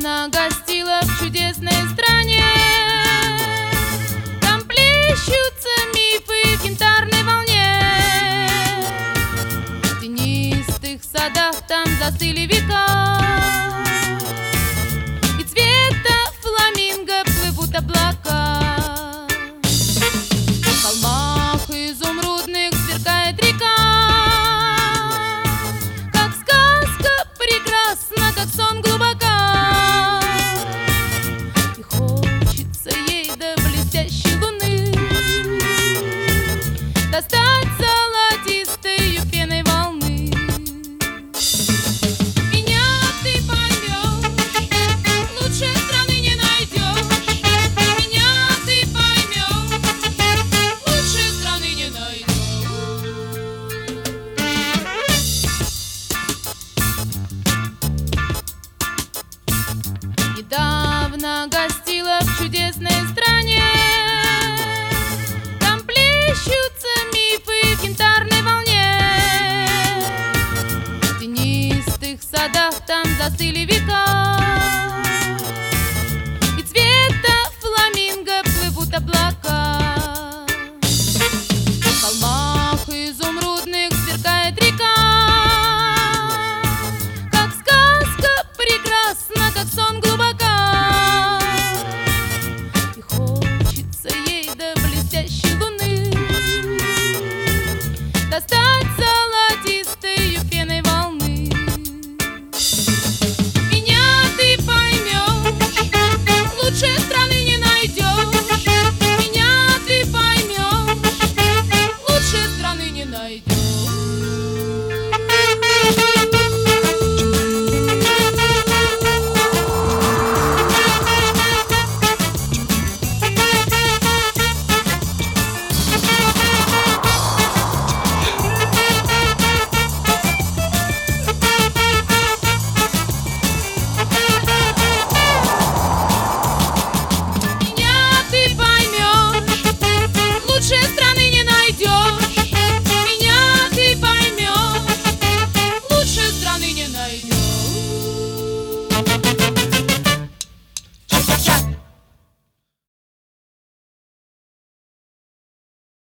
Недавно гостила в чудесной стране. Там плещутся мифы в янтарной волне. В тенистых садах там застыли века, и цвета фламинго плывут облака. В холмах изумрудных сверкает река, как сказка прекрасна, как сон глубока. И хочется ей до блестящей луны достать золотистою пеной волны. Меня ты поймешь, лучше страны не найдешь. Меня ты поймешь, лучше страны не найдешь. Недавно гостила в чудесной стране. Там плещутся мифы в янтарной волне. В тенистых садах там застыли века,